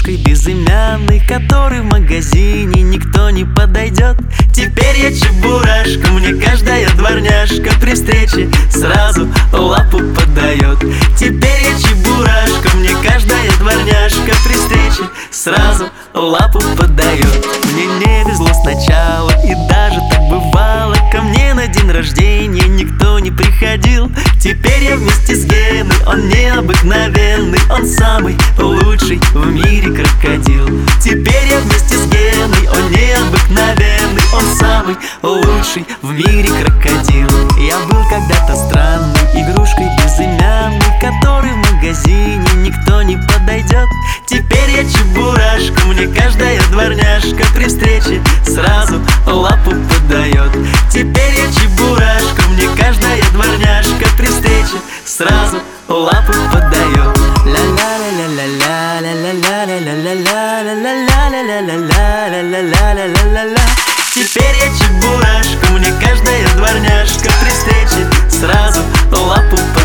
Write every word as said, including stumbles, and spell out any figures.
игрушкой безымянной, который в магазине никто не подойдет. Теперь я чебурашка, мне каждая дворняжка при встрече сразу лапу подает. Теперь я чебурашка, мне каждая дворняжка при встрече сразу лапу подает. Мне не везло сначала, и даже так бывало. Ко мне на день рождения никто не приходил. Теперь я вместе с Геной, он необыкновенный, он самый лучший в мире крокодил. Теперь я вместе с Геной, он необыкновенный, он самый лучший в мире крокодил. Я был когда-то странной игрушкой безымянной, который в магазине никто не подойдет. Теперь я чебурашка, мне каждая дворняжка при встрече сразу лапу подает. Теперь я чебурашка, мне каждая дворняжка при встрече сразу лапу подает. Теперь я чебурашка, мне каждая дворняжка при встрече сразу лапу подает.